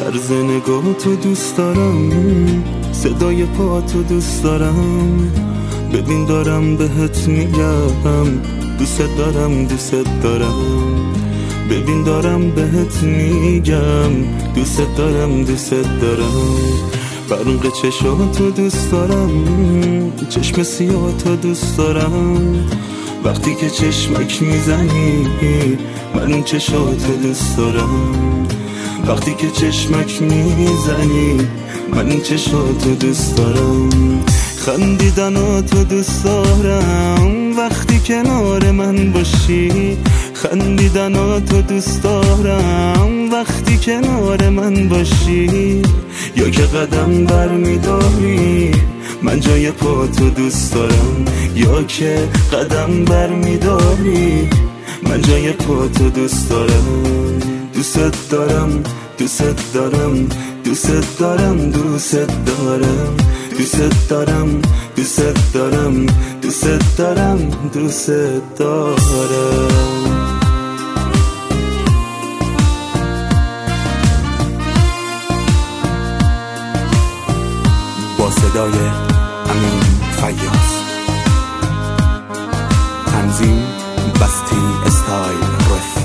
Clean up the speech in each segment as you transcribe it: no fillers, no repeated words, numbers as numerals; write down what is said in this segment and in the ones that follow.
طرز نگاه تو دوست دارم، صدای پا تو دوست دارم. ببین دارم بهت میگم دوست دارم دوست دارم. ببین دارم بهت میگم دوست دارم دوست دارم. برق چشاتو دوست دارم، چشم سیاه تو دوست دارم. وقتی که چشمک میزنی من اون چشاتو دوست دارم. وقتی که چشمک میزنی من اون چشاتو دوست دارم. خندیدناتو دوست دارم وقتی کنار من باشی. خندیدناتو دوست دارم وقتی کنار من باشی. یا که قدم بر میداری من جای پا تو دوست دارم. یا که قدم بر میداری من جای پا تو دوست دارم. دوست دارم دوست دارم دوست دارم دوست دارم دوست دارم دوست دارم دوست دارم دوست دارم. با صدای امین فیاض، تنظیم بستی استایل رف.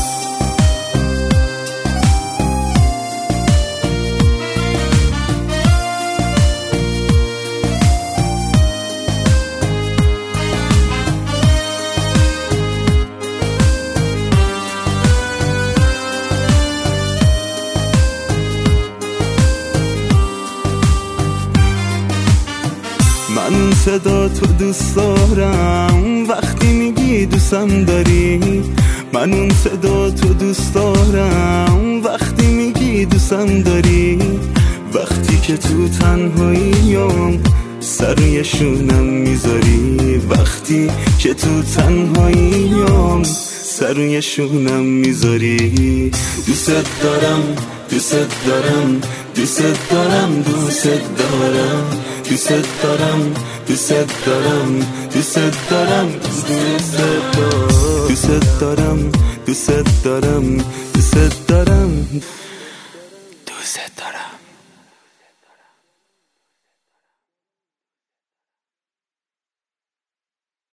من صدا تو دوست دارم وقتی میگی دوستم داری. من اون صدا تو دوست دارم وقتی میگی دوستم داری. وقتی که تو تنهاییم سر روی شونم میذاری. وقتی که تو تنهاییم سر روی شونم میذاری. دوست دارم دوست دارم دوست دارم دوست دارم دوست دارم دوست دارم دوست دارم دوست دارم دوست دارم دوست دارم دوست دارم دوست